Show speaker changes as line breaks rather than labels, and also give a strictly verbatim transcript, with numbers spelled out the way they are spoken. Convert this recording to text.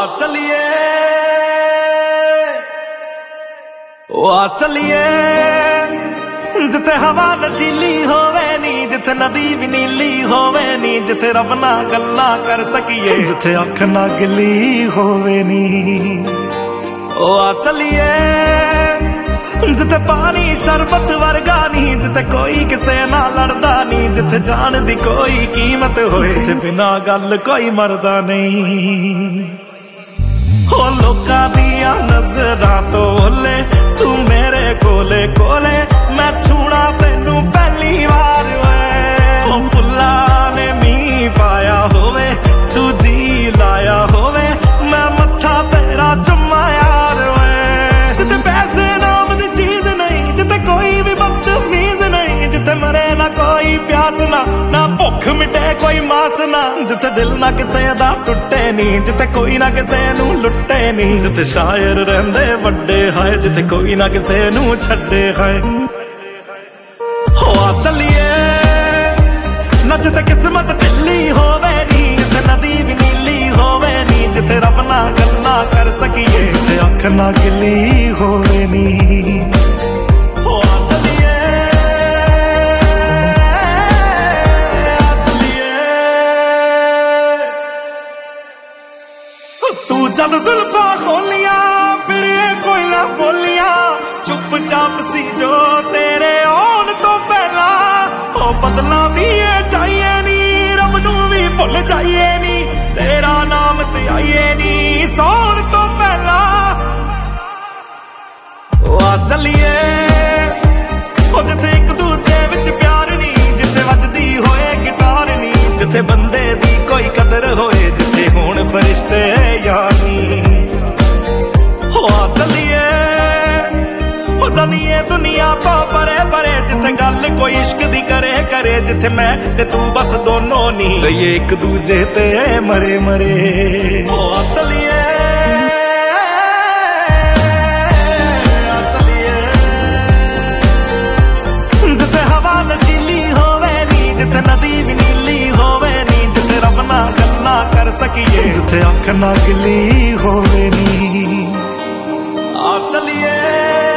चलिए ओ आ चलिए जिथे हवा नशीली होवे नी, जिथे नदी भी नीली होवे नी, जिथे रब ना गल्ला कर सकिए, जिथे अख ना गिली होवे नी। ओ आ चलिए जिथे पानी शरबत वर्गा नी, जिथे कोई किसे ना लड़दा नी, जिथे जान दी कोई कीमत होए, जिथे बिना गल कोई मरदा नहीं। हो लोकां दियां नजरां तो ओले तू मेरे कोले कोले, मैं छूना तेनू पहली बार वे। हो फुल्लां ने मीं पाया होवे, तू जी लाया होवे, मैं मत्था तेरा चुम्मा यार वे। जिथे पैसे नाम दी चीज नहीं, जिथे कोई भी बदतमीज नहीं, जिथे मरे ना कोई प्यास ना, ना भुख मिटे कोई मास ना, जिथे दिल ना किसे दा टुटे नी, जिथे कोई ना किसे नू लुटे नी, जिथे शायर रहंदे वड्डे हाय, जिथे कोई ना किसे नू छड्डे हाय। हो आ चलिए ना जिथे किस्मत ढिल्ली होवे नी, जिथे नदी भी नीली होवे नी, जिथे रब ना गल्ला कर सकिए, जिथे अख ना गिली होवे नी। हो आ चलिए आ चलिए तू जद जुल्फा खोलिया फिर ये कोई ना बोलिया, चुपचाप सी जो तेरे आउण तो पहला। हो बदला दिए चाहिए नी, रब नू भी भुल जाइए नी, तेरा नाम ते आइए नी सौण तो पहला। ओ आ चलिए ओ जिथे एक दूजे विच प्यार नी, जिथे वजदी होए गिटार नी, जिथे बंदे दी कोई कदर होए, जिथे होण फरिश्ते यार नी। हो आ चलिए हो जानिए दुनिया तो परे परे, जिथे गल कोई इश्क दी करे करे, जिथे मैं ते तू बस दोनों नी रहिए एक दूजे ते मरे मरे। हो आ चलिए आ चलिए जिथे हवा नशीली होवे नी, जिथे नदी भी नीली होवे नी, जिथे रब ना गल्ला कर सकिए, जिथे अख ना गिली होवे नी। आ चलिए।